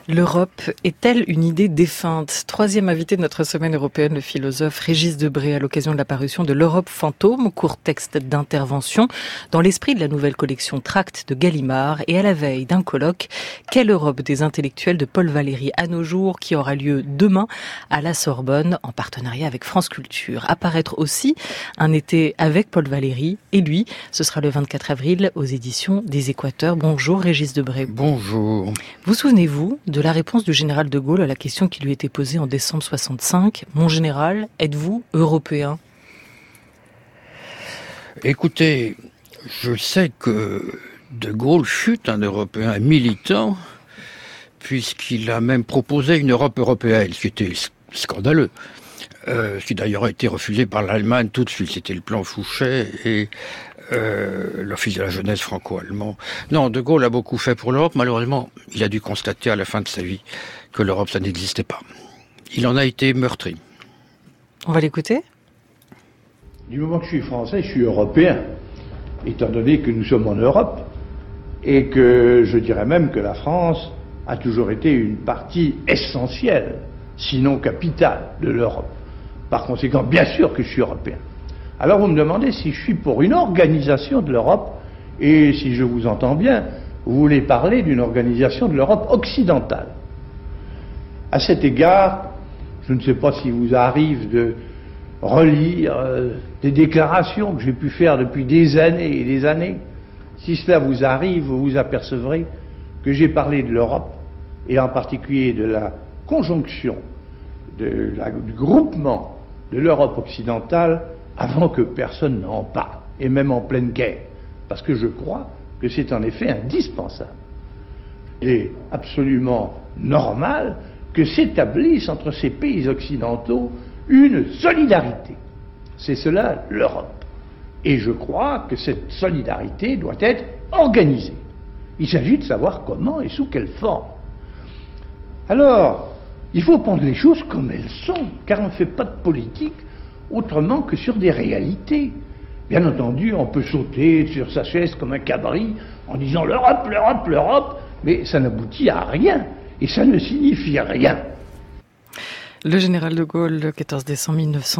L'Europe est-elle une idée défunte? Troisième invité de notre semaine européenne, le philosophe Régis Debray, à l'occasion de la parution de L'Europe fantôme, court texte d'intervention, dans l'esprit de la nouvelle collection Tracts de Gallimard, et à la veille d'un colloque, Quelle Europe des intellectuels de Paul Valéry à nos jours, qui aura lieu demain à la Sorbonne, en partenariat avec France Culture. Apparaître aussi un été avec Paul Valéry, et lui, ce sera le 24 avril aux éditions des Équateurs. Bonjour Régis Debray. Bonjour. Vous souvenez-vous de la réponse du général de Gaulle à la question qui lui était posée en décembre 65 ? Mon général, êtes-vous européen ? Écoutez, je sais que de Gaulle fut un Européen militant, puisqu'il a même proposé une Europe européenne, ce qui était scandaleux. Ce qui d'ailleurs a été refusé par l'Allemagne tout de suite. C'était le plan Fouchet et l'Office de la jeunesse franco-allemand. Non, De Gaulle a beaucoup fait pour l'Europe. Malheureusement, il a dû constater à la fin de sa vie que l'Europe, ça n'existait pas. Il en a été meurtri. On va l'écouter ? Du moment que je suis français, je suis européen, étant donné que nous sommes en Europe, et que je dirais même que la France a toujours été une partie essentielle, sinon capitale, de l'Europe. Par conséquent, bien sûr que je suis européen. Alors vous me demandez si je suis pour une organisation de l'Europe, et si je vous entends bien, vous voulez parler d'une organisation de l'Europe occidentale. À cet égard, je ne sais pas s'il vous arrive de relire des déclarations que j'ai pu faire depuis des années et des années. Si cela vous arrive, vous vous apercevrez que j'ai parlé de l'Europe, et en particulier de la conjonction, du groupement de l'Europe occidentale, avant que personne n'en parle, et même en pleine guerre, parce que je crois que c'est en effet indispensable. Il est absolument normal que s'établisse entre ces pays occidentaux une solidarité. C'est cela l'Europe. Et je crois que cette solidarité doit être organisée. Il s'agit de savoir comment et sous quelle forme. Alors, il faut prendre les choses comme elles sont, car on ne fait pas de politique autrement que sur des réalités. Bien entendu, on peut sauter sur sa chaise comme un cabri en disant l'Europe, l'Europe, l'Europe, mais ça n'aboutit à rien, et ça ne signifie rien. Le général de Gaulle, le 14 décembre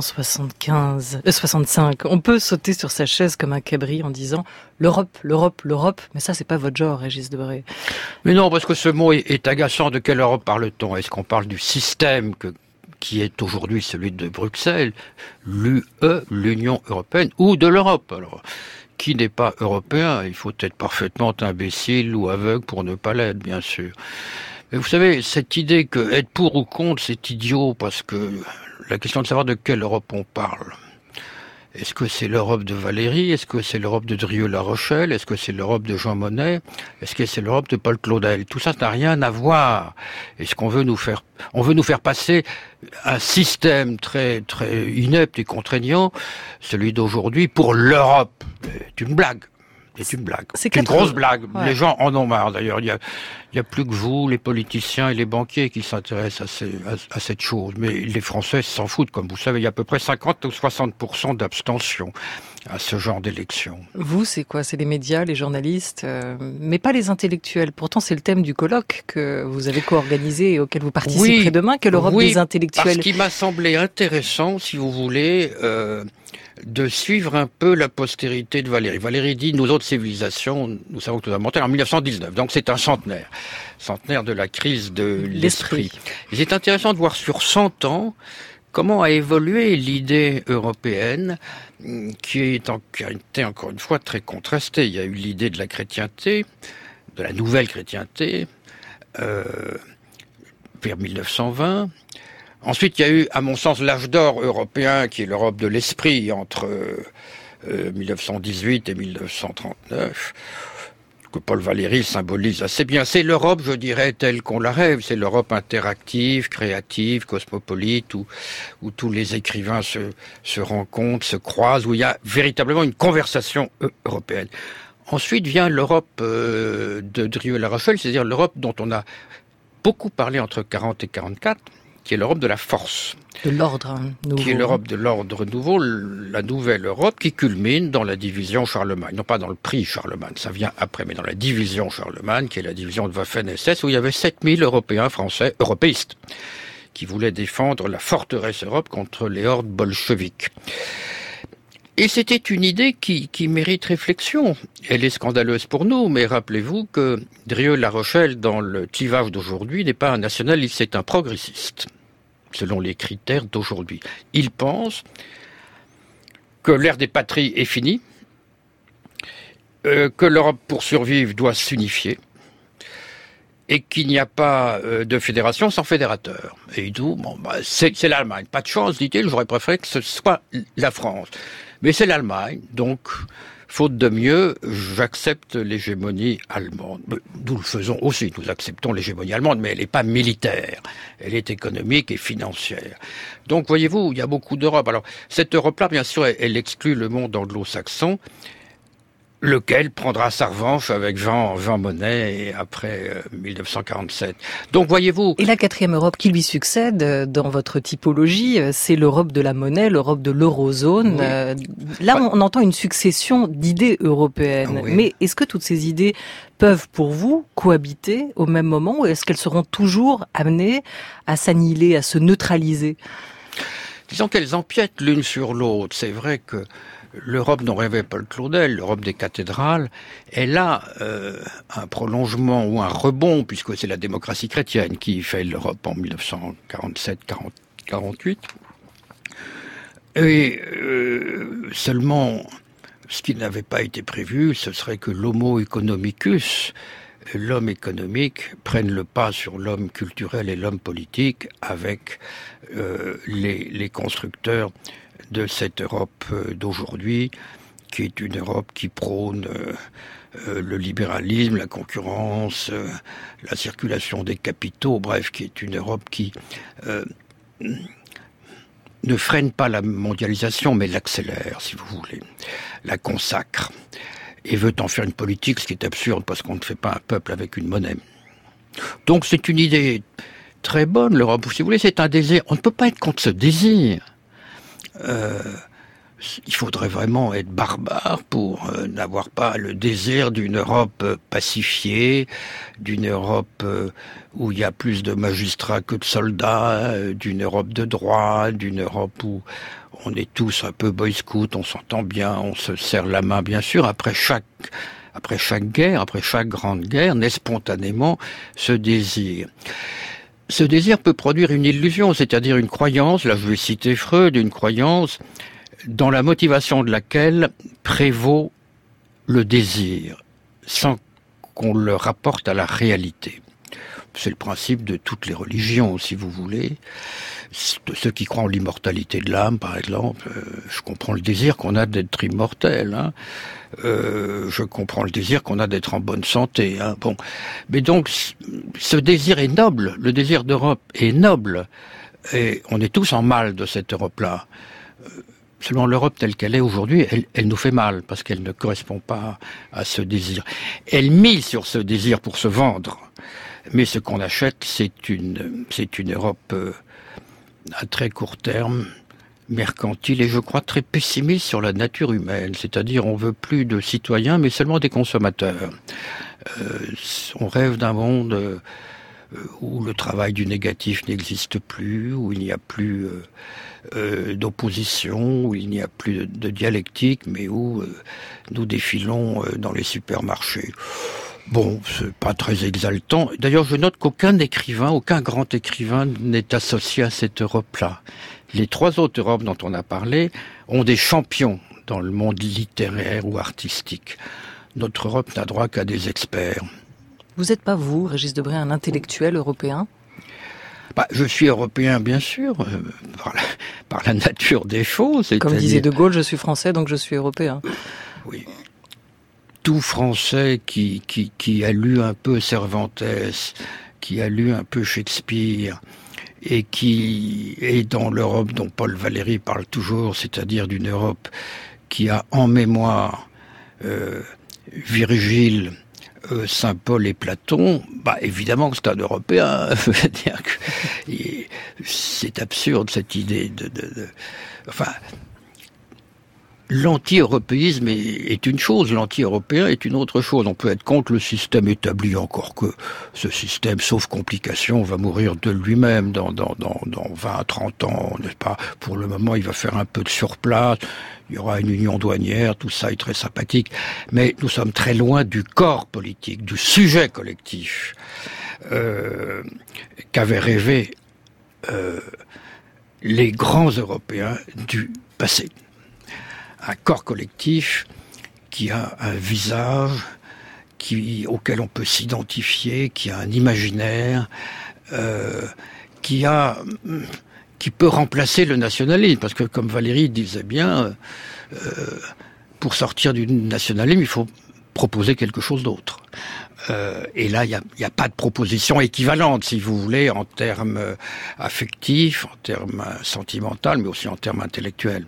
1965. On peut sauter sur sa chaise comme un cabri en disant l'Europe, l'Europe, l'Europe, mais ça c'est pas votre genre, Régis Debray. Mais non, parce que ce mot est agaçant. De quelle Europe parle-t-on ? Est-ce qu'on parle du système qui est aujourd'hui celui de Bruxelles, l'UE, l'Union européenne, ou de l'Europe ? Alors, qui n'est pas européen ? Il faut être parfaitement imbécile ou aveugle pour ne pas l'être, bien sûr. Mais vous savez, cette idée que être pour ou contre, c'est idiot, parce que la question de savoir de quelle Europe on parle. Est-ce que c'est l'Europe de Valéry ? Est-ce que c'est l'Europe de Drieux-La Rochelle ? Est-ce que c'est l'Europe de Jean Monnet ? Est-ce que c'est l'Europe de Paul Claudel ? Tout ça n'a rien à voir. Est-ce qu'on veut nous faire, passer un système très, très inepte et contraignant, celui d'aujourd'hui, pour l'Europe ? C'est une blague. C'est une blague. C'est une grosse blague. Ouais. Les gens en ont marre, d'ailleurs. Il y a plus que vous, les politiciens et les banquiers qui s'intéressent à cette chose. Mais les Français s'en foutent, comme vous savez. Il y a à peu près 50 ou 60% d'abstention à ce genre d'élection. Vous, c'est quoi ? C'est les médias, les journalistes, mais pas les intellectuels. Pourtant, c'est le thème du colloque que vous avez co-organisé et auquel vous participerez demain, que l'Europe des intellectuels. Parce qu'il m'a semblé intéressant, si vous voulez, de suivre un peu la postérité de Valéry. Valéry dit, nous autres civilisations, nous savons que nous avons monté en 1919, donc c'est un centenaire de la crise de l'esprit. Et c'est intéressant de voir sur 100 ans comment a évolué l'idée européenne, qui a été encore une fois très contrastée. Il y a eu l'idée de la chrétienté, de la nouvelle chrétienté, vers 1920. Ensuite, il y a eu, à mon sens, l'âge d'or européen, qui est l'Europe de l'esprit, entre 1918 et 1939, que Paul Valéry symbolise assez bien. C'est l'Europe, je dirais, telle qu'on la rêve. C'est l'Europe interactive, créative, cosmopolite, où tous les écrivains se rencontrent, se croisent, où il y a véritablement une conversation européenne. Ensuite vient l'Europe de Drieux-La Rochelle, c'est-à-dire l'Europe dont on a beaucoup parlé entre 40 et 44, qui est l'Europe de la force. De l'ordre nouveau. Qui est l'Europe de l'ordre nouveau, la nouvelle Europe qui culmine dans la division Charlemagne. Non pas dans le prix Charlemagne, ça vient après, mais dans la division Charlemagne, qui est la division de Waffen-SS, où il y avait 7000 Européens français, européistes, qui voulaient défendre la forteresse Europe contre les hordes bolcheviques. Et c'était une idée qui mérite réflexion. Elle est scandaleuse pour nous, mais rappelez-vous que Drieux-La Rochelle, dans le clivage d'aujourd'hui, n'est pas un nationaliste, c'est un progressiste, selon les critères d'aujourd'hui. Il pense que l'ère des patries est finie, que l'Europe, pour survivre, doit s'unifier, et qu'il n'y a pas de fédération sans fédérateur. Et il dit, c'est l'Allemagne. Pas de chance, dit-il, j'aurais préféré que ce soit la France. Mais c'est l'Allemagne, donc, faute de mieux, j'accepte l'hégémonie allemande. Nous le faisons aussi, nous acceptons l'hégémonie allemande, mais elle n'est pas militaire, elle est économique et financière. Donc, voyez-vous, il y a beaucoup d'Europe. Alors, cette Europe-là, bien sûr, elle exclut le monde anglo-saxon, lequel prendra sa revanche avec Jean Monnet et après 1947. Donc voyez-vous... Et la quatrième Europe qui lui succède dans votre typologie, c'est l'Europe de la monnaie, l'Europe de l'eurozone. Oui. Là, on entend une succession d'idées européennes. Oui. Mais est-ce que toutes ces idées peuvent, pour vous, cohabiter au même moment, ou est-ce qu'elles seront toujours amenées à s'annihiler, à se neutraliser ? Disons qu'elles empiètent l'une sur l'autre. C'est vrai que l'Europe dont rêvait Paul Claudel, l'Europe des cathédrales, elle a un prolongement ou un rebond, puisque c'est la démocratie chrétienne qui fait l'Europe en 1947-48. Et seulement, ce qui n'avait pas été prévu, ce serait que l'homo economicus, l'homme économique, prenne le pas sur l'homme culturel et l'homme politique avec les constructeurs de cette Europe d'aujourd'hui, qui est une Europe qui prône le libéralisme, la concurrence, la circulation des capitaux, bref, qui est une Europe qui ne freine pas la mondialisation, mais l'accélère, si vous voulez, la consacre, et veut en faire une politique, ce qui est absurde, parce qu'on ne fait pas un peuple avec une monnaie. Donc c'est une idée très bonne, l'Europe, si vous voulez, c'est un désir. On ne peut pas être contre ce désir. Il faudrait vraiment être barbare pour n'avoir pas le désir d'une Europe pacifiée, d'une Europe où il y a plus de magistrats que de soldats, d'une Europe de droit, d'une Europe où on est tous un peu boy scout, on s'entend bien, on se serre la main, bien sûr, après chaque guerre, après chaque grande guerre, naît spontanément ce désir. Ce désir peut produire une illusion, c'est-à-dire une croyance, là je vais citer Freud, une croyance dans la motivation de laquelle prévaut le désir, sans qu'on le rapporte à la réalité. C'est le principe de toutes les religions, si vous voulez. De ceux qui croient en l'immortalité de l'âme, par exemple, je comprends le désir qu'on a d'être immortel. Hein. Je comprends le désir qu'on a d'être en bonne santé. Hein. Bon, mais donc, ce désir est noble. Le désir d'Europe est noble. Et on est tous en mal de cette Europe-là. Seulement l'Europe telle qu'elle est aujourd'hui, elle nous fait mal, parce qu'elle ne correspond pas à ce désir. Elle mise sur ce désir pour se vendre. Mais ce qu'on achète, c'est une Europe à très court terme, mercantile et je crois très pessimiste sur la nature humaine. C'est-à-dire on veut plus de citoyens, mais seulement des consommateurs. On rêve d'un monde où le travail du négatif n'existe plus, où il n'y a plus d'opposition, où il n'y a plus de dialectique, mais où nous défilons dans les supermarchés. Bon, c'est pas très exaltant. D'ailleurs, je note qu'aucun grand écrivain n'est associé à cette Europe-là. Les trois autres Europes dont on a parlé ont des champions dans le monde littéraire ou artistique. Notre Europe n'a droit qu'à des experts. Vous n'êtes pas, vous, Régis Debray, un intellectuel européen ? Je suis européen, bien sûr, par la nature des choses. Comme disait De Gaulle, je suis français, donc je suis européen. Oui. Tout Français qui a lu un peu Cervantes, qui a lu un peu Shakespeare, et qui est dans l'Europe dont Paul Valéry parle toujours, c'est-à-dire d'une Europe qui a en mémoire Virgile, Saint Paul et Platon, évidemment que c'est un Européen. C'est-à-dire que c'est absurde cette idée enfin, l'anti-européisme est une chose, l'anti-européen est une autre chose. On peut être contre le système établi, encore que ce système, sauf complication, va mourir de lui-même dans 20, 30 ans, n'est-ce pas? Pour le moment, il va faire un peu de surplace, il y aura une union douanière, tout ça est très sympathique. Mais nous sommes très loin du corps politique, du sujet collectif qu'avaient rêvé les grands Européens du passé. Un corps collectif qui a un visage, auquel on peut s'identifier, qui a un imaginaire, qui peut remplacer le nationalisme. Parce que, comme Valéry disait bien, pour sortir du nationalisme, il faut proposer quelque chose d'autre. Et là, il n'y a pas de proposition équivalente, si vous voulez, en termes affectifs, en termes sentimentaux, mais aussi en termes intellectuels.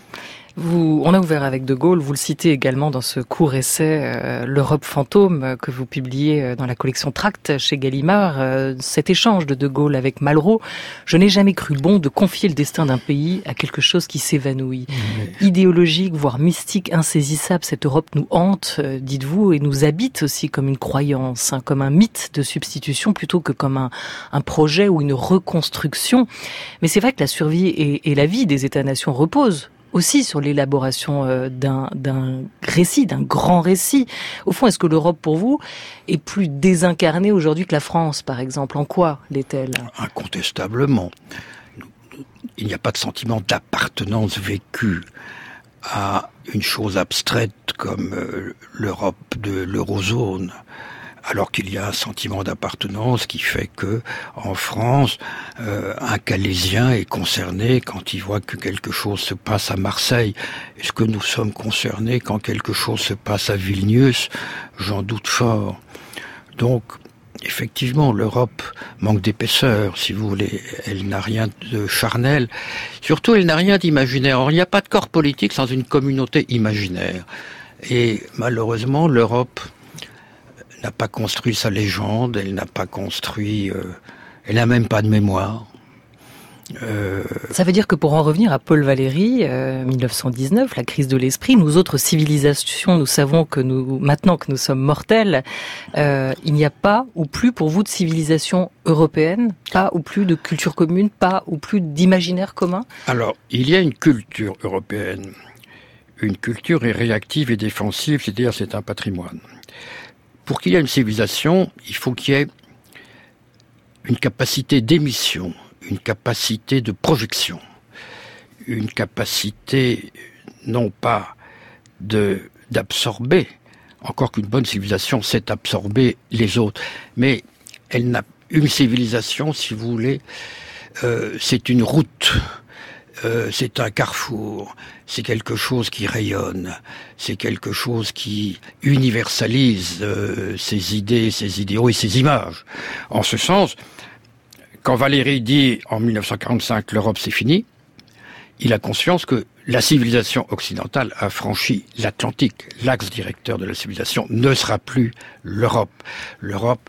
On a ouvert avec De Gaulle, vous le citez également dans ce court essai L'Europe fantôme que vous publiez dans la collection Tracts chez Gallimard, cet échange de Gaulle avec Malraux. Je n'ai jamais cru bon de confier le destin d'un pays à quelque chose qui s'évanouit. Idéologique, voire mystique, insaisissable, cette Europe nous hante, dites-vous, et nous habite aussi comme une croyance, comme un mythe de substitution plutôt que comme un projet ou une reconstruction. Mais c'est vrai que la survie et la vie des États-nations reposent aussi sur l'élaboration d'un récit, d'un grand récit. Au fond, est-ce que l'Europe, pour vous, est plus désincarnée aujourd'hui que la France, par exemple? En quoi l'est-elle? Incontestablement. Il n'y a pas de sentiment d'appartenance vécue à une chose abstraite comme l'Europe de l'eurozone. Alors qu'il y a un sentiment d'appartenance qui fait que, en France, un Calaisien est concerné quand il voit que quelque chose se passe à Marseille. Est-ce que nous sommes concernés quand quelque chose se passe à Vilnius? J'en doute fort. Donc, effectivement, l'Europe manque d'épaisseur, si vous voulez. Elle n'a rien de charnel. Surtout, elle n'a rien d'imaginaire. Or, il n'y a pas de corps politique sans une communauté imaginaire. Et malheureusement, l'Europe n'a pas construit sa légende, elle n'a pas construit... elle n'a même pas de mémoire. Ça veut dire que pour en revenir à Paul Valéry, 1919, la crise de l'esprit, nous autres civilisations, nous savons que maintenant que nous sommes mortels, il n'y a pas ou plus pour vous de civilisation européenne, pas ou plus de culture commune, pas ou plus d'imaginaire commun? Alors, il y a une culture européenne. Une culture est réactive et défensive, c'est-à-dire c'est un patrimoine. Pour qu'il y ait une civilisation, il faut qu'il y ait une capacité d'émission, une capacité de projection, une capacité non pas d'absorber, encore qu'une bonne civilisation sait absorber les autres, mais elle n'a une civilisation, si vous voulez, c'est une route. C'est un carrefour, c'est quelque chose qui rayonne, c'est quelque chose qui universalise ses idées, ses idéaux et ses images. En ce sens, quand Valéry dit en 1945 l'Europe c'est fini, il a conscience que la civilisation occidentale a franchi l'Atlantique. L'axe directeur de la civilisation ne sera plus l'Europe. L'Europe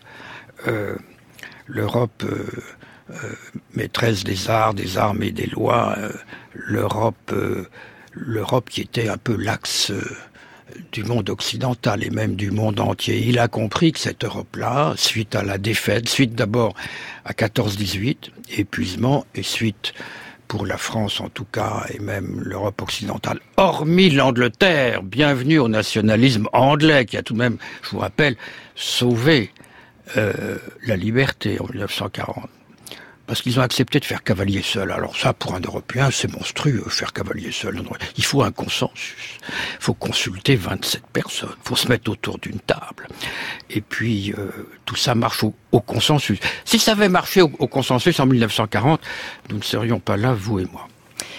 maîtresse des arts, des armes et des lois, l'Europe qui était un peu l'axe du monde occidental et même du monde entier. Il a compris que cette Europe-là, suite à la défaite, suite d'abord à 14-18, épuisement, et suite pour la France en tout cas, et même l'Europe occidentale, hormis l'Angleterre, bienvenue au nationalisme anglais, qui a tout de même, je vous rappelle, sauvé la liberté en 1940. Parce qu'ils ont accepté de faire cavalier seul. Alors ça, pour un Européen, c'est monstrueux, faire cavalier seul. Il faut un consensus. Il faut consulter 27 personnes. Il faut se mettre autour d'une table. Et puis, tout ça marche au consensus. Si ça avait marché au consensus en 1940, nous ne serions pas là, vous et moi.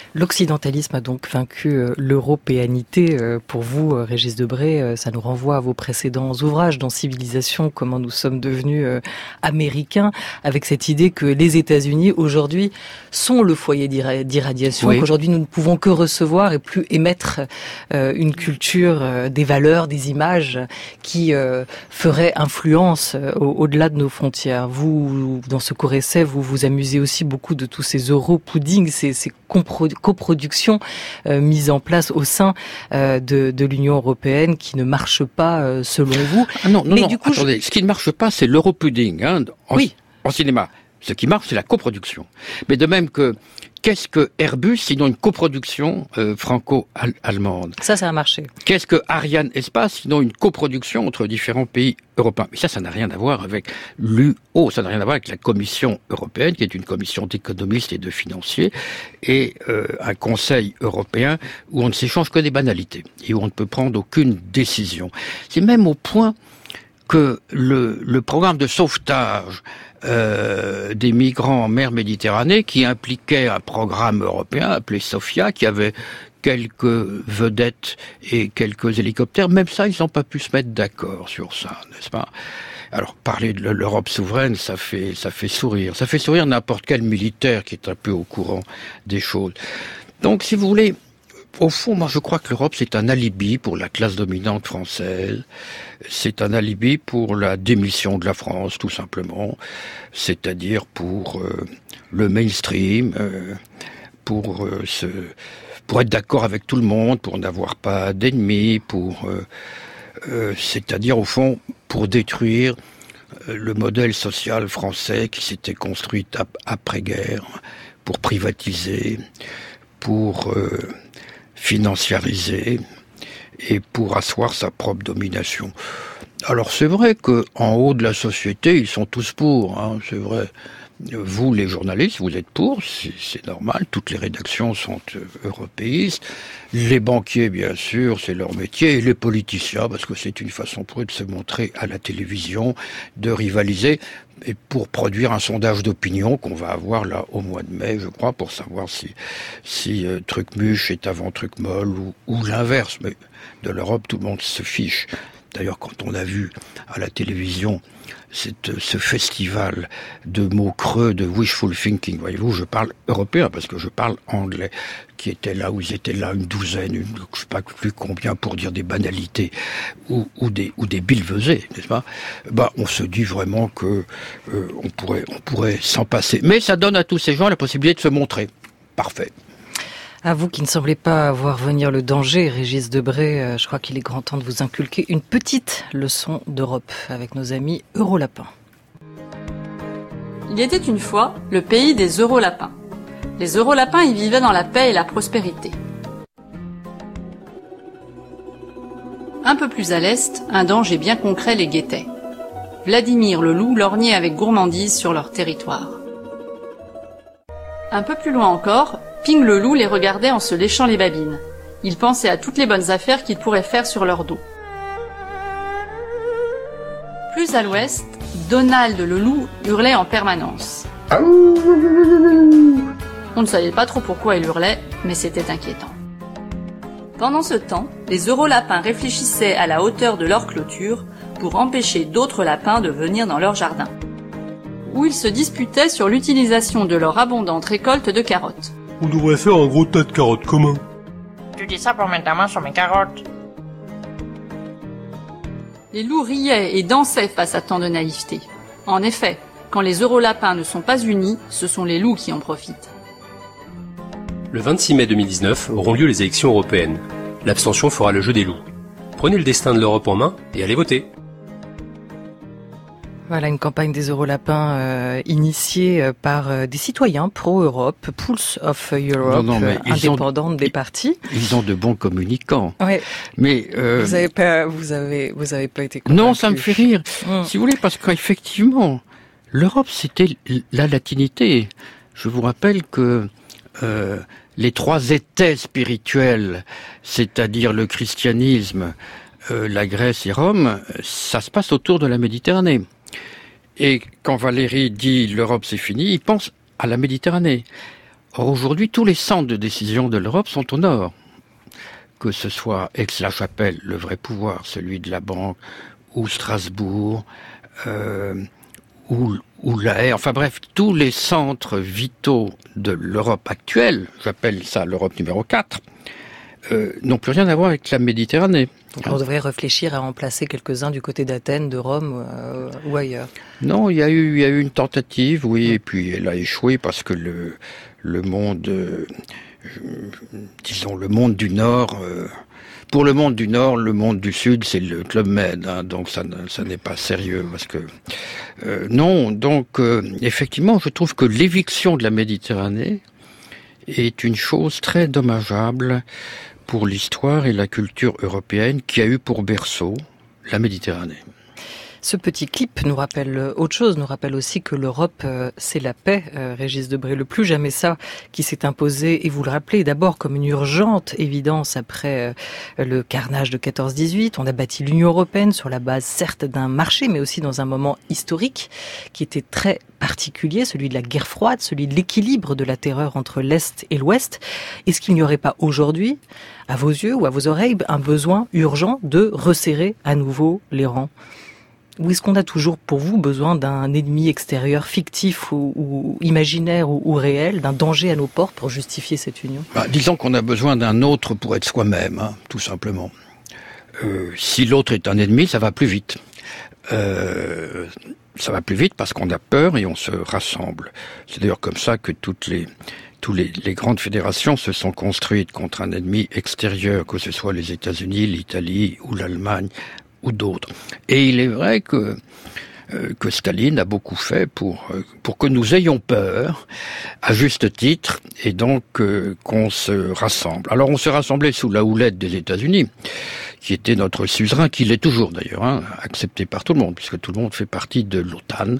L'occidentalisme a donc vaincu l'européanité. Pour vous, Régis Debray, ça nous renvoie à vos précédents ouvrages dans Civilisation, comment nous sommes devenus américains, avec cette idée que les États-Unis, aujourd'hui, sont le foyer d'irradiation, oui. Qu'aujourd'hui, nous ne pouvons que recevoir et plus émettre une culture, des valeurs, des images qui feraient influence au-delà de nos frontières. Vous, dans ce court essai, vous vous amusez aussi beaucoup de tous ces euro-puddings, ces coproductions mises en place au sein de l'Union européenne qui ne marchent pas selon vous. Ah non, du coup, attendez, ce qui ne marche pas, c'est l'euro-pudding en cinéma. Ce qui marche, c'est la coproduction. Mais de même que, qu'est-ce que Airbus, sinon une coproduction franco-allemande ? Ça a marché. Qu'est-ce que Ariane Espace, sinon une coproduction entre différents pays européens ? Mais ça n'a rien à voir avec l'UO, ça n'a rien à voir avec la Commission européenne, qui est une commission d'économistes et de financiers, et un Conseil européen où on ne s'échange que des banalités, et où on ne peut prendre aucune décision. C'est même au point que le programme de sauvetage des migrants en mer Méditerranée, qui impliquait un programme européen appelé Sophia, qui avait quelques vedettes et quelques hélicoptères, même ça, ils n'ont pas pu se mettre d'accord sur ça, n'est-ce pas ? Alors, parler de l'Europe souveraine, ça fait sourire. Ça fait sourire n'importe quel militaire qui est un peu au courant des choses. Donc, si vous voulez, au fond, moi, je crois que l'Europe, c'est un alibi pour la classe dominante française. C'est un alibi pour la démission de la France, tout simplement. C'est-à-dire pour le mainstream, pour être d'accord avec tout le monde, pour n'avoir pas d'ennemis, c'est-à-dire, au fond, pour détruire le modèle social français qui s'était construit après-guerre, pour privatiser, pour financiariser et pour asseoir sa propre domination. Alors c'est vrai que en haut de la société, ils sont tous pour, hein, c'est vrai. Vous, les journalistes, vous êtes pour, c'est normal, toutes les rédactions sont européistes. Les banquiers, bien sûr, c'est leur métier, et les politiciens, parce que c'est une façon pour eux de se montrer à la télévision, de rivaliser, et pour produire un sondage d'opinion qu'on va avoir là au mois de mai, je crois, pour savoir si Truc-Muche est avant Truc-Molle ou l'inverse. Mais de l'Europe, tout le monde se fiche. D'ailleurs, quand on a vu à la télévision ce festival de mots creux, de wishful thinking, voyez-vous, je parle européen parce que je parle anglais, qui étaient là, où ils étaient là une douzaine, je sais pas plus combien, pour dire des banalités ou des billevesées, n'est-ce pas ? On se dit vraiment que on pourrait s'en passer. Mais ça donne à tous ces gens la possibilité de se montrer. Parfait. À vous qui ne semblez pas voir venir le danger, Régis Debray, je crois qu'il est grand temps de vous inculquer une petite leçon d'Europe avec nos amis Eurolapins. Il était une fois le pays des Eurolapins. Les Eurolapins y vivaient dans la paix et la prospérité. Un peu plus à l'est, un danger bien concret les guettait. Vladimir le loup lorgnait avec gourmandise sur leur territoire. Un peu plus loin encore, Ping le loup les regardait en se léchant les babines. Il pensait à toutes les bonnes affaires qu'il pourrait faire sur leur dos. Plus à l'ouest, Donald le loup hurlait en permanence. On ne savait pas trop pourquoi il hurlait, mais c'était inquiétant. Pendant ce temps, les Eurolapins réfléchissaient à la hauteur de leur clôture pour empêcher d'autres lapins de venir dans leur jardin, où ils se disputaient sur l'utilisation de leur abondante récolte de carottes. On devrait faire un gros tas de carottes commun. Tu dis ça pour mettre ta main sur mes carottes. Les loups riaient et dansaient face à tant de naïveté. En effet, quand les Eurolapins ne sont pas unis, ce sont les loups qui en profitent. Le 26 mai 2019 auront lieu les élections européennes. L'abstention fera le jeu des loups. Prenez le destin de l'Europe en main et allez voter. Voilà une campagne des Eurolapins initiée par des citoyens pro-Europe, Pulse of Europe, indépendante des partis. Ils ont de bons communicants. Ouais. Mais vous avez pas été convaincu. Non, ça me fait rire. Si vous voulez, parce qu'effectivement, l'Europe c'était la latinité. Je vous rappelle que les trois étés spirituels, c'est-à-dire le christianisme, la Grèce et Rome, ça se passe autour de la Méditerranée. Et quand Valéry dit l'Europe c'est fini, il pense à la Méditerranée. Or, aujourd'hui, tous les centres de décision de l'Europe sont au nord. Que ce soit Aix-la-Chapelle, le vrai pouvoir, celui de la banque, ou Strasbourg, ou La Haye, enfin bref, tous les centres vitaux de l'Europe actuelle, j'appelle ça l'Europe numéro 4, n'ont plus rien à voir avec la Méditerranée. On devrait réfléchir à en placer quelques-uns du côté d'Athènes, de Rome ou ailleurs. Non, il y a eu une tentative, oui, et puis elle a échoué parce que le monde, disons le monde du Nord, pour le monde du Nord, le monde du Sud, c'est le Club Med, hein, donc ça n'est pas sérieux parce que non, donc effectivement, je trouve que l'éviction de la Méditerranée est une chose très dommageable pour l'histoire et la culture européenne qui a eu pour berceau la Méditerranée. Ce petit clip nous rappelle autre chose, nous rappelle aussi que l'Europe, c'est la paix, Régis Debray. Le plus jamais ça qui s'est imposé, et vous le rappelez, d'abord comme une urgente évidence après le carnage de 14-18. On a bâti l'Union européenne sur la base, certes, d'un marché, mais aussi dans un moment historique qui était très particulier, celui de la guerre froide, celui de l'équilibre de la terreur entre l'Est et l'Ouest. Est-ce qu'il n'y aurait pas aujourd'hui, à vos yeux ou à vos oreilles, un besoin urgent de resserrer à nouveau les rangs ? Ou est-ce qu'on a toujours, pour vous, besoin d'un ennemi extérieur fictif ou imaginaire ou réel, d'un danger à nos portes pour justifier cette union ? Disons qu'on a besoin d'un autre pour être soi-même, hein, tout simplement. Si l'autre est un ennemi, ça va plus vite. Ça va plus vite parce qu'on a peur et on se rassemble. C'est d'ailleurs comme ça que toutes les grandes fédérations se sont construites contre un ennemi extérieur, que ce soit les États-Unis, l'Italie ou l'Allemagne, ou d'autres. Et il est vrai que Staline a beaucoup fait pour que nous ayons peur, à juste titre, et donc qu'on se rassemble. Alors on s'est rassemblés sous la houlette des États-Unis, qui était notre suzerain, qui l'est toujours d'ailleurs, hein, accepté par tout le monde, puisque tout le monde fait partie de l'OTAN.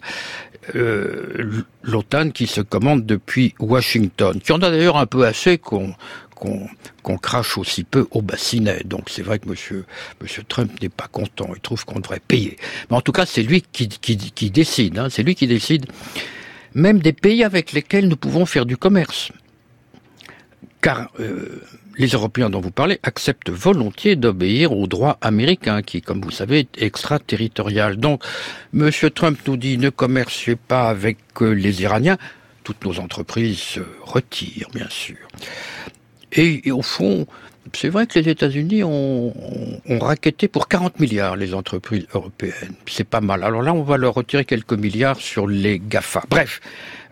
L'OTAN qui se commande depuis Washington, qui en a d'ailleurs un peu assez qu'on crache aussi peu au bassinet. Donc c'est vrai que monsieur Trump n'est pas content, il trouve qu'on devrait payer. Mais en tout cas, c'est lui qui décide, hein, c'est lui qui décide même des pays avec lesquels nous pouvons faire du commerce. Car les Européens dont vous parlez acceptent volontiers d'obéir au droit américain, qui, comme vous savez, est extraterritorial. Donc, monsieur Trump nous dit ne commerciez pas avec les Iraniens. Toutes nos entreprises se retirent, bien sûr. Et au fond, c'est vrai que les États-Unis ont racketté pour 40 milliards les entreprises européennes. C'est pas mal. Alors là, on va leur retirer quelques milliards sur les GAFA. Bref,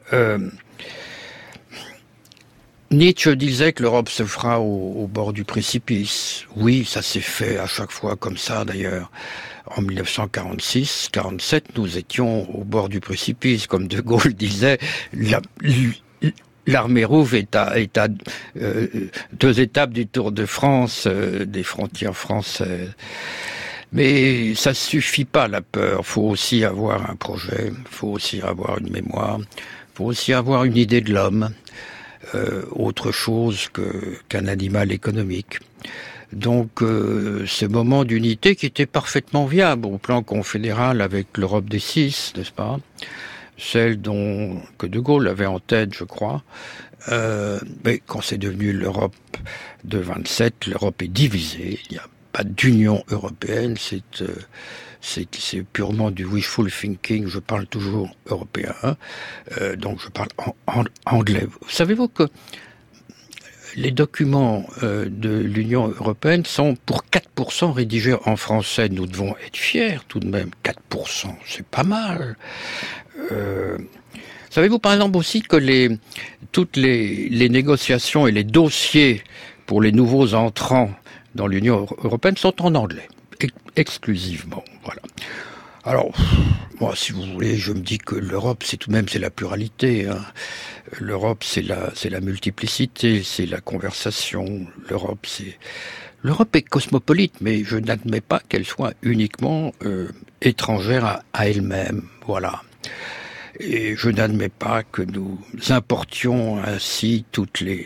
Nietzsche disait que l'Europe se fera au bord du précipice. Oui, ça s'est fait à chaque fois comme ça d'ailleurs. En 1946-47, nous étions au bord du précipice. Comme De Gaulle disait, l'armée rouge est à 2 étapes du Tour de France, des frontières françaises. Mais ça suffit pas, la peur. Faut aussi avoir un projet, faut aussi avoir une mémoire, faut aussi avoir une idée de l'homme. Autre chose qu'un animal économique. Donc ce moment d'unité qui était parfaitement viable au plan confédéral avec l'Europe des 6, n'est-ce pas ? Celle que De Gaulle avait en tête, je crois. Mais quand c'est devenu l'Europe de 27, l'Europe est divisée. Il n'y a pas d'union européenne, c'est purement du wishful thinking. Je parle toujours européen, donc je parle en anglais. Savez-vous que les documents de l'Union européenne sont pour 4% rédigés en français. Nous devons être fiers tout de même. 4%, c'est pas mal. Savez-vous par exemple aussi que toutes les négociations et les dossiers pour les nouveaux entrants dans l'Union européenne sont en anglais, exclusivement, voilà. Alors, moi, si vous voulez, je me dis que l'Europe, c'est la pluralité, hein. L'Europe, c'est la multiplicité, c'est la conversation. L'Europe est cosmopolite, mais je n'admets pas qu'elle soit uniquement étrangère à elle-même, voilà. Et je n'admets pas que nous importions ainsi toutes les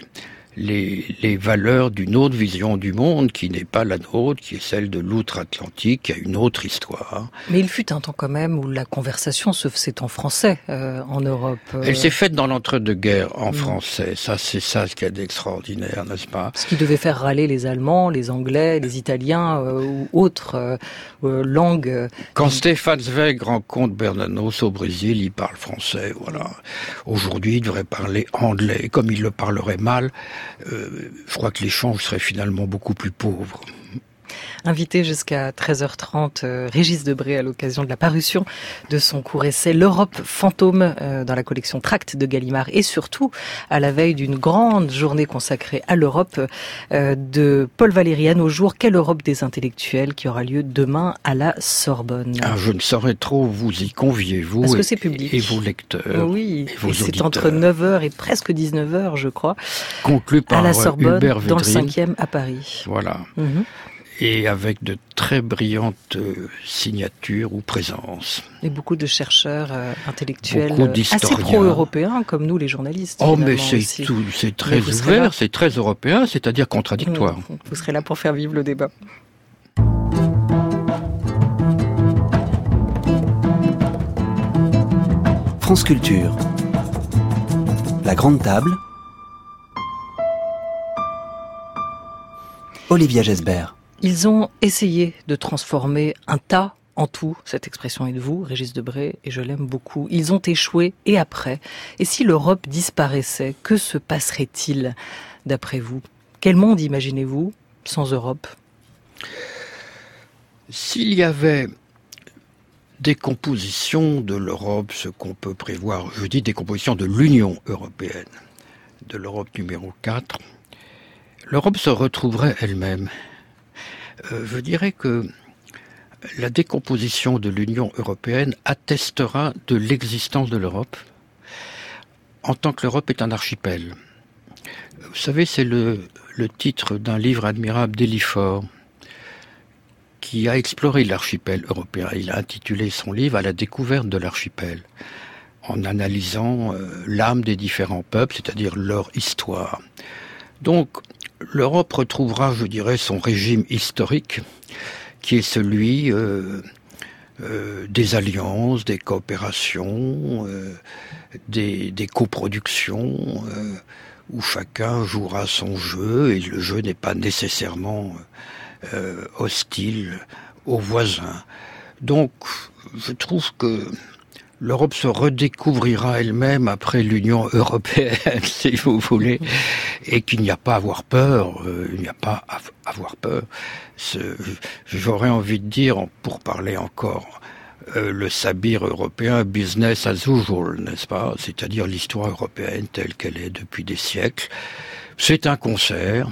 les valeurs d'une autre vision du monde qui n'est pas la nôtre, qui est celle de l'outre-Atlantique, qui a une autre histoire. Mais il fut un temps quand même où la conversation se faisait en français en Europe. Elle s'est faite dans l'entre-deux-guerres en français. Ça, c'est ça ce qu'il y a d'extraordinaire, n'est-ce pas? Ce qui devait faire râler les Allemands, les Anglais, les Italiens ou autres langues. Quand Stefan Zweig rencontre Bernanos au Brésil, il parle français, voilà. Aujourd'hui, il devrait parler anglais. Comme il le parlerait mal, je crois que l'échange serait finalement beaucoup plus pauvre. Invité jusqu'à 13h30, Régis Debray à l'occasion de la parution de son court essai L'Europe fantôme dans la collection Tracts de Gallimard et surtout à la veille d'une grande journée consacrée à l'Europe de Paul Valérian au jour Quelle Europe des intellectuels qui aura lieu demain à la Sorbonne. Ah, je ne saurais trop vous y convier, vous. Parce que c'est public. Et vos lecteurs. Oui, et vos et c'est auditeurs. entre 9h et presque 19h, je crois. Conclu par à la Sorbonne, Hubert dans le Védrine. 5e à Paris. Voilà. Et avec de très brillantes signatures ou présences. Et beaucoup de chercheurs intellectuels assez pro-européens, comme nous les journalistes. Oh, mais c'est très ouvert, c'est très européen, c'est-à-dire contradictoire. Vous serez là pour faire vivre le débat. France Culture. La grande table. Olivia Gesbert. Ils ont essayé de transformer un tas en tout. Cette expression est de vous, Régis Debray, et je l'aime beaucoup. Ils ont échoué, et après? Et si l'Europe disparaissait, que se passerait-il, d'après vous? Quel monde imaginez-vous sans Europe? S'il y avait décomposition de l'Europe, ce qu'on peut prévoir, je dis décomposition de l'Union européenne, de l'Europe numéro 4, l'Europe se retrouverait elle-même. Je dirais que la décomposition de l'Union européenne attestera de l'existence de l'Europe en tant que l'Europe est un archipel. Vous savez, c'est le titre d'un livre admirable d'Elifort qui a exploré l'archipel européen. Il a intitulé son livre « À la découverte de l'archipel » en analysant l'âme des différents peuples, c'est-à-dire leur histoire. Donc, l'Europe retrouvera, je dirais, son régime historique, qui est celui des alliances, des coopérations, des coproductions, où chacun jouera son jeu, et le jeu n'est pas nécessairement hostile aux voisins. Donc, je trouve que l'Europe se redécouvrira elle-même après l'Union européenne, si vous voulez, et qu'il n'y a pas à avoir peur, il n'y a pas à avoir peur. J'aurais envie de dire, pour parler encore, le sabir européen, business as usual, n'est-ce pas? C'est-à-dire l'histoire européenne telle qu'elle est depuis des siècles. C'est un concert,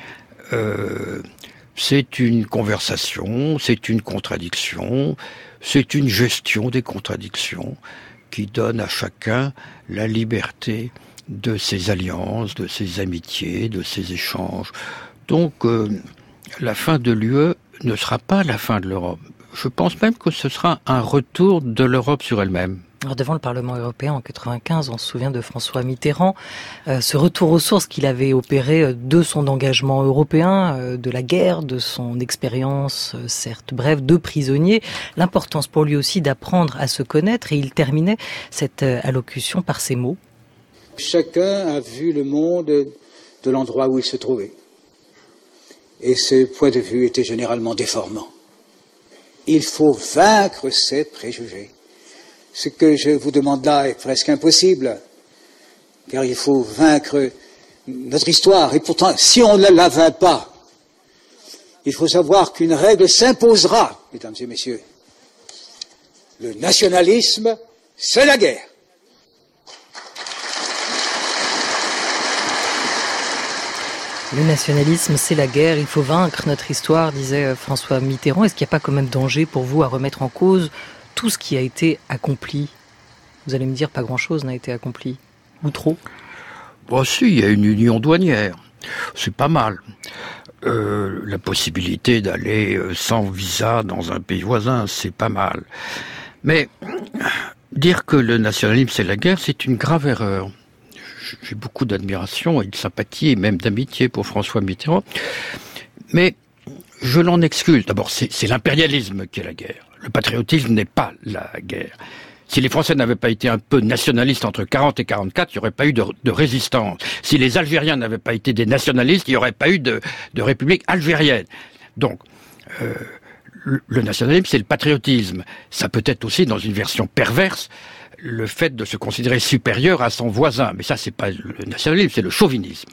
c'est une conversation, c'est une contradiction, c'est une gestion des contradictions qui donne à chacun la liberté de ses alliances, de ses amitiés, de ses échanges. Donc, la fin de l'UE ne sera pas la fin de l'Europe. Je pense même que ce sera un retour de l'Europe sur elle-même. Alors devant le Parlement européen en 95, on se souvient de François Mitterrand, ce retour aux sources qu'il avait opéré de son engagement européen, de la guerre, de son expérience, certes brève, de prisonnier, l'importance pour lui aussi d'apprendre à se connaître, et il terminait cette allocution par ces mots. Chacun a vu le monde de l'endroit où il se trouvait, et ce point de vue était généralement déformant. Il faut vaincre ces préjugés. Ce que je vous demande là est presque impossible, car il faut vaincre notre histoire. Et pourtant, si on ne la vainc pas, il faut savoir qu'une règle s'imposera, mesdames et messieurs. Le nationalisme, c'est la guerre. Le nationalisme, c'est la guerre, il faut vaincre notre histoire, disait François Mitterrand. Est-ce qu'il n'y a pas quand même danger pour vous à remettre en cause tout ce qui a été accompli? Vous allez me dire, pas grand-chose n'a été accompli. Ou trop? Bon, si, il y a une union douanière. C'est pas mal. La possibilité d'aller sans visa dans un pays voisin, c'est pas mal. Mais dire que le nationalisme, c'est la guerre, c'est une grave erreur. j'ai beaucoup d'admiration et de sympathie et même d'amitié pour François Mitterrand. Mais je l'en excuse. D'abord, c'est l'impérialisme qui est la guerre. Le patriotisme n'est pas la guerre. Si les Français n'avaient pas été un peu nationalistes entre 40 et 44, il n'y aurait pas eu de résistance. Si les Algériens n'avaient pas été des nationalistes, il n'y aurait pas eu de république algérienne. Donc, le nationalisme, c'est le patriotisme. Ça peut être aussi, dans une version perverse, le fait de se considérer supérieur à son voisin. Mais ça, c'est pas le nationalisme, c'est le chauvinisme.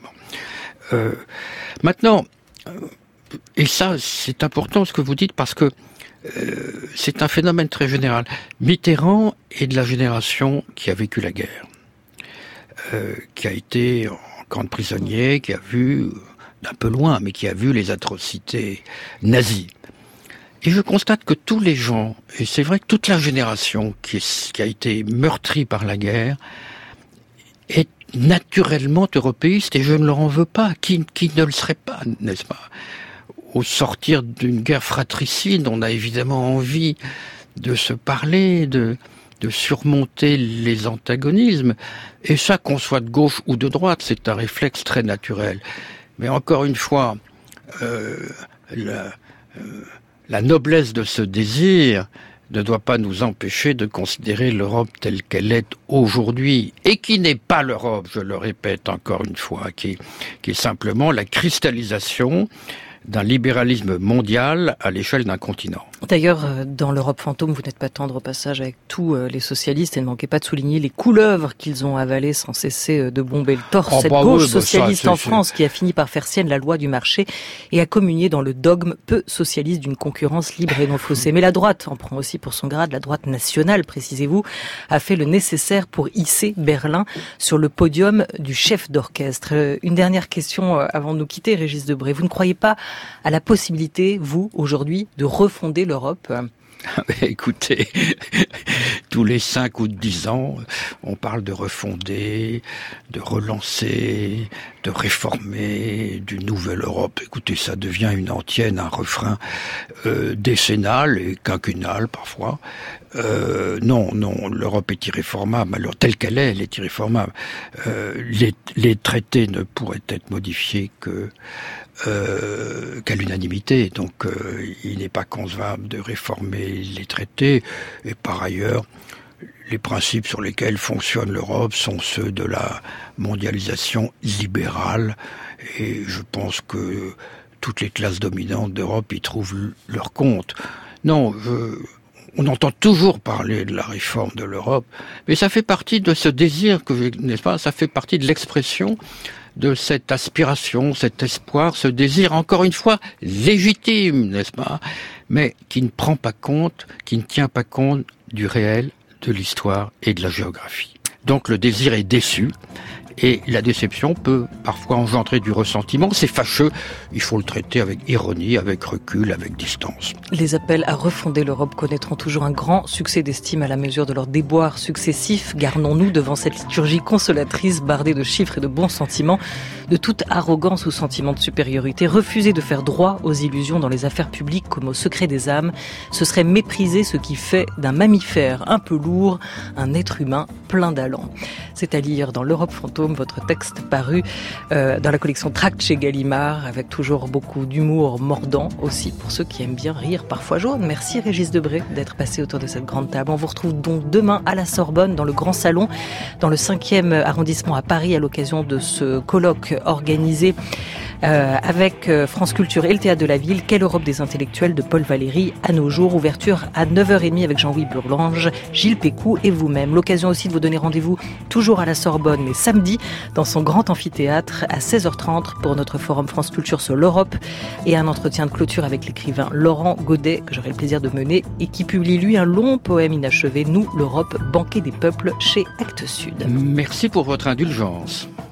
Maintenant, et ça, c'est important ce que vous dites, parce que c'est un phénomène très général. Mitterrand est de la génération qui a vécu la guerre, qui a été en camp de prisonniers, qui a vu, d'un peu loin, mais qui a vu les atrocités nazies. Et je constate que tous les gens, et c'est vrai que toute la génération qui a été meurtrie par la guerre, est naturellement européiste, et je ne leur en veux pas. Qui ne le serait pas, n'est-ce pas ? Au sortir d'une guerre fratricide, on a évidemment envie de se parler, de surmonter les antagonismes. Et ça, qu'on soit de gauche ou de droite, c'est un réflexe très naturel. Mais encore une fois, la noblesse de ce désir ne doit pas nous empêcher de considérer l'Europe telle qu'elle est aujourd'hui, et qui n'est pas l'Europe, je le répète encore une fois, qui est simplement la cristallisation d'un libéralisme mondial à l'échelle d'un continent. D'ailleurs, dans l'Europe fantôme, vous n'êtes pas tendre au passage avec tous les socialistes, et ne manquez pas de souligner les couleuvres qu'ils ont avalées sans cesser de bomber le torse. Cette gauche socialiste en France qui a fini par faire sienne la loi du marché et a communié dans le dogme peu socialiste d'une concurrence libre et non faussée. Mais la droite en prend aussi pour son grade, la droite nationale, précisez-vous, a fait le nécessaire pour hisser Berlin sur le podium du chef d'orchestre. Une dernière question avant de nous quitter, Régis Debray. Vous ne croyez pas à la possibilité, vous, aujourd'hui, de refonder l'Europe ? Écoutez, tous les 5 ou 10 ans, on parle de refonder, de relancer, de réformer, d'une nouvelle Europe. Écoutez, ça devient une antienne, un refrain décennal et quinquennal parfois. Non, l'Europe est irréformable. Alors, telle qu'elle est, elle est irréformable. Les traités ne pourraient être modifiés qu'à l'unanimité. Donc, il n'est pas concevable de réformer les traités. Et par ailleurs, les principes sur lesquels fonctionne l'Europe sont ceux de la mondialisation libérale. Et je pense que toutes les classes dominantes d'Europe y trouvent leur compte. Non, on entend toujours parler de la réforme de l'Europe, mais ça fait partie de ce désir que j'ai, n'est-ce pas ? Ça fait partie de l'expression de cette aspiration, cet espoir, ce désir, encore une fois, légitime, n'est-ce pas ? Mais qui ne prend pas compte, qui ne tient pas compte du réel, de l'histoire et de la géographie. Donc le désir est déçu, et la déception peut parfois engendrer du ressentiment. C'est fâcheux, il faut le traiter avec ironie, avec recul, avec distance. Les appels à refonder l'Europe connaîtront toujours un grand succès d'estime à la mesure de leurs déboires successifs. Garnons-nous devant cette liturgie consolatrice, bardée de chiffres et de bons sentiments, de toute arrogance ou sentiment de supériorité. Refuser de faire droit aux illusions dans les affaires publiques comme au secret des âmes, ce serait mépriser ce qui fait d'un mammifère un peu lourd un être humain plein d'allant. C'est à lire dans l'Europe fantôme, votre texte paru dans la collection Tracts chez Gallimard, avec toujours beaucoup d'humour mordant aussi pour ceux qui aiment bien rire, parfois jaune. Merci Régis Debray d'être passé autour de cette grande table. On vous retrouve donc demain à la Sorbonne, dans le Grand Salon, dans le 5e arrondissement à Paris, à l'occasion de ce colloque organisé avec France Culture et le Théâtre de la Ville. Quelle Europe des intellectuels de Paul Valéry à nos jours. Ouverture à 9h30 avec Jean-Louis Bourlange, Gilles Pécou et vous-même. L'occasion aussi de vous donner rendez-vous toujours à la Sorbonne, mais samedi dans son grand amphithéâtre à 16h30 pour notre forum France Culture sur l'Europe et un entretien de clôture avec l'écrivain Laurent Godet que j'aurai le plaisir de mener et qui publie lui un long poème inachevé, Nous, l'Europe, banquet des peuples chez Actes Sud. Merci pour votre indulgence.